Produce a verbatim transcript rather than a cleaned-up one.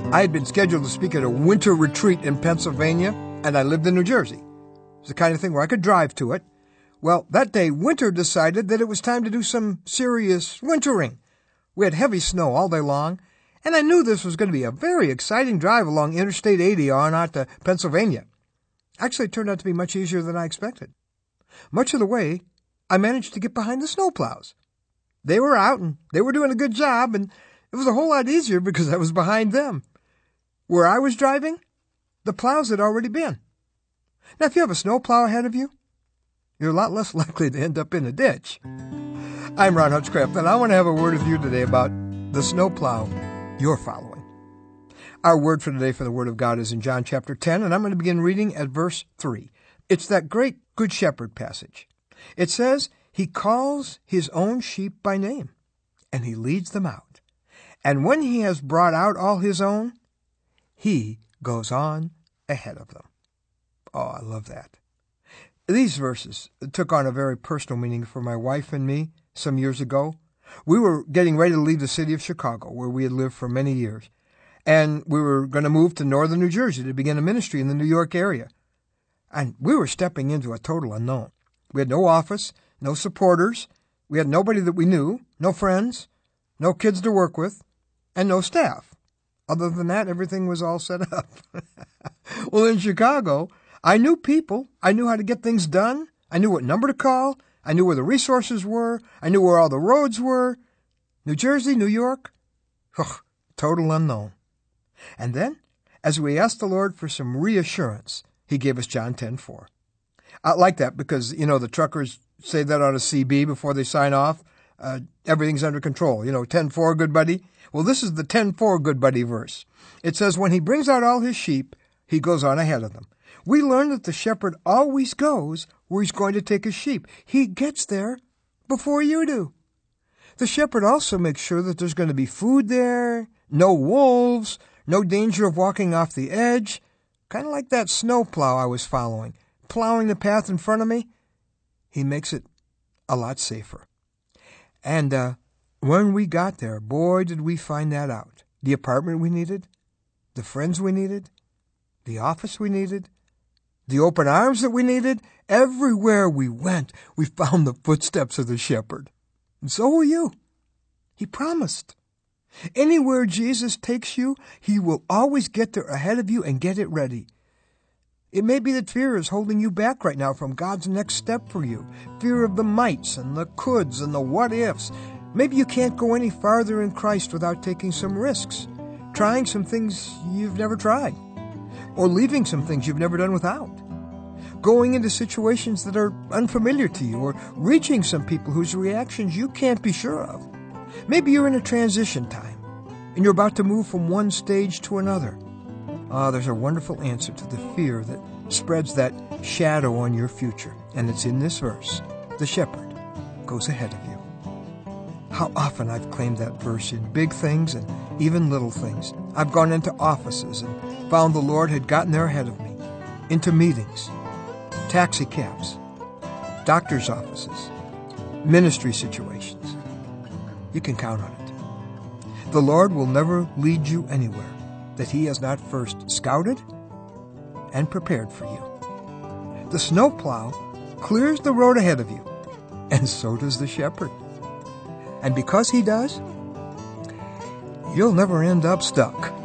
I had been scheduled to speak at a winter retreat in Pennsylvania, and I lived in New Jersey. It's the kind of thing where I could drive to it. Well, that day, Winter decided that it was time to do some serious wintering. We had heavy snow all day long, and I knew this was going to be a very exciting drive along Interstate eighty on out to Pennsylvania. Actually, it turned out to be much easier than I expected. Much of the way, I managed to get behind the snowplows. They were out, and they were doing a good job, and it was a whole lot easier because I was behind them. Where I was driving, the plows had already been. Now, if you have a snowplow ahead of you, you're a lot less likely to end up in a ditch. I'm Ron Hutchcraft, and I want to have a word with you today about the snowplow you're following. Our word for today for the Word of God is in John chapter ten, and I'm going to begin reading at verse three. It's that great Good Shepherd passage. It says, He calls His own sheep by name, and He leads them out. And when He has brought out all His own, He goes on ahead of them. Oh, I love that. These verses took on a very personal meaning for my wife and me some years ago. We were getting ready to leave the city of Chicago, where we had lived for many years, and we were going to move to northern New Jersey to begin a ministry in the New York area. And we were stepping into a total unknown. We had no office, no supporters. We had nobody that we knew, no friends, no kids to work with, and no staff. Other than that, everything was all set up. Well, in Chicago, I knew people. I knew how to get things done. I knew what number to call. I knew where the resources were. I knew where all the roads were. New Jersey, New York, ugh, total unknown. And then, as we asked the Lord for some reassurance, He gave us John ten four. I like that because, you know, the truckers say that on a C B before they sign off. Uh, everything's under control. You know, ten four, good buddy. Well, this is the ten four good buddy verse. It says, when He brings out all His sheep, He goes on ahead of them. We learn that the shepherd always goes where he's going to take his sheep. He gets there before you do. The shepherd also makes sure that there's going to be food there, no wolves, no danger of walking off the edge. Kind of like that snowplow I was following, plowing the path in front of me. He makes it a lot safer. And uh, when we got there, boy, did we find that out. The apartment we needed, the friends we needed, the office we needed, the open arms that we needed, everywhere we went, we found the footsteps of the shepherd. And so will you. He promised. Anywhere Jesus takes you, He will always get there ahead of you and get it ready. It may be that fear is holding you back right now from God's next step for you. Fear of the mights and the coulds and the what-ifs. Maybe you can't go any farther in Christ without taking some risks, trying some things you've never tried, or leaving some things you've never done without, going into situations that are unfamiliar to you, or reaching some people whose reactions you can't be sure of. Maybe you're in a transition time, and you're about to move from one stage to another. Ah, there's a wonderful answer to the fear that spreads that shadow on your future, and it's in this verse. The shepherd goes ahead of you. How often I've claimed that verse in big things and even little things. I've gone into offices and found the Lord had gotten there ahead of me, into meetings, taxi cabs, doctor's offices, ministry situations. You can count on it. The Lord will never lead you anywhere that He has not first scouted and prepared for you. The snowplow clears the road ahead of you, and so does the shepherd. And because He does, you'll never end up stuck.